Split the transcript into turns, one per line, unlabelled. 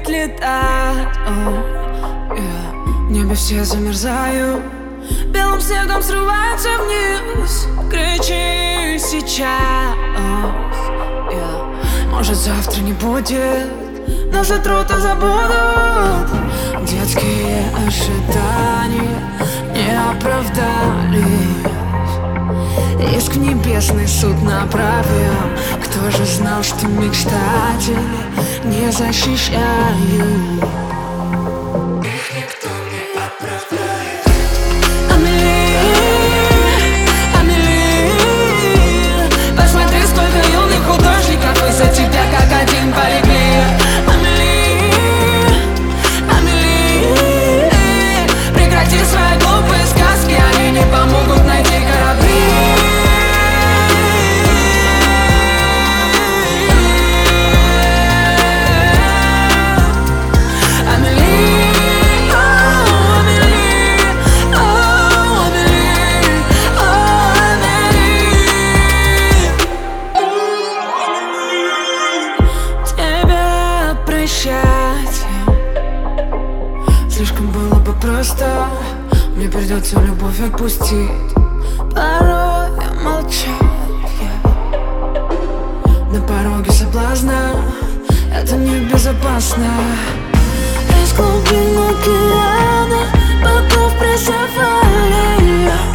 умеет летать. В небе все замерзают, белым снегом срываются вниз. Кричи сейчас. Может, завтра не будет, но за труд забудут. Детские ожидания не оправдались. Иск небесный суд направил. Кто же знал, что мечтатели не защищают? Их никто не оправдает. Амели, посмотри, сколько юных художников из-за тебя как один полегли. Амели, прекрати свои глупые сказки, они не помогут найти корабли. Слишком было бы просто, мне придется любовь отпустить. Порой молчать на пороге соблазна, это небезопасно. Из глубин океана богов прессовали.